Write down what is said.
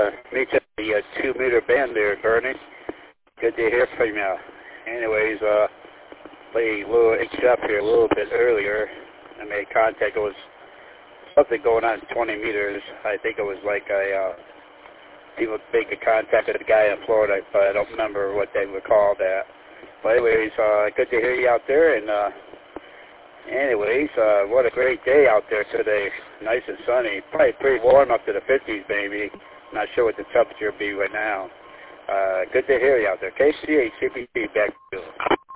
meet you at the 2-meter band there, Bernie. Good to hear from you. Anyways, played a little hitched up here a little bit earlier. I made contact. It was something going on 20 meters. I think it was like people make a contact with a guy in Florida, but I don't remember what they were called at. But anyways, good to hear you out there. And anyways, what a great day out there today. Nice and sunny. Probably pretty warm up to the 50s, maybe. Not sure what the temperature will be right now. Good to hear you out there. KCH, CPT, back to you.